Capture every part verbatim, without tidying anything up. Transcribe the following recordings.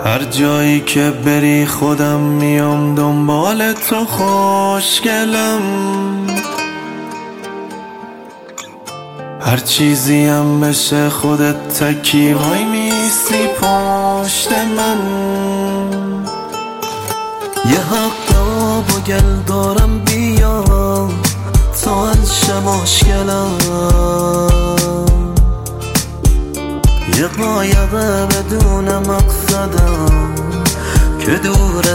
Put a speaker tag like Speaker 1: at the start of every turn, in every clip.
Speaker 1: هر جایی که بری خودم میام دنبال تو خوشگلم، هر چیزی هم بشه خودت تکی وای میسی پشت من.
Speaker 2: یه حق آب و گل دارم بیا تا انشه مشکلم، یه قایقه بدون مقصدم که دور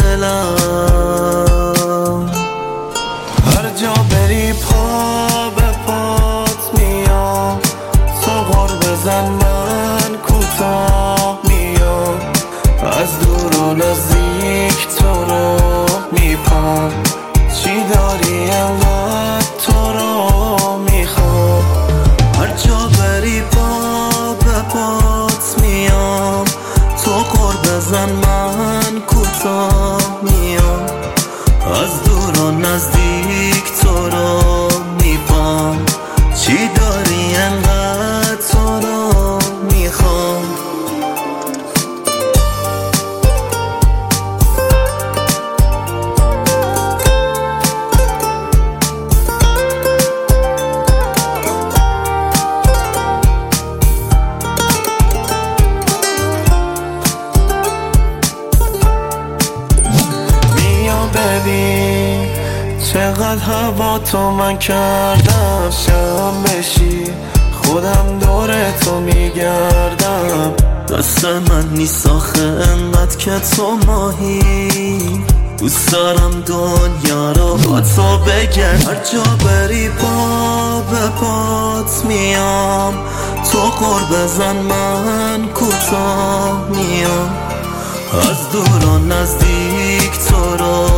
Speaker 2: ساحلم.
Speaker 1: هر جا بری پا به پات میام، تو غر بزن من کوتاه میام، از دور و نزدیک تو رو میپام، چی داری انقدر تو رو میخوام.
Speaker 2: هر جا بری پا به پات میام، تو غر بزن من کوتاه میام، از دور و نزدیک تو رو میپام، چی داری انقدر تو رو میخوام.
Speaker 1: ببین چقدر هوا تو من کردم، شم بشی خودم دور تو میگردم.
Speaker 2: دست من نیست آخه انقدر که تو ماهی، دوست دارم دنیا رو با تو بگرد. هر جا بری پا به پات میام، تو غر بزن من کوتاه میام، از دور و نزدیک تو رو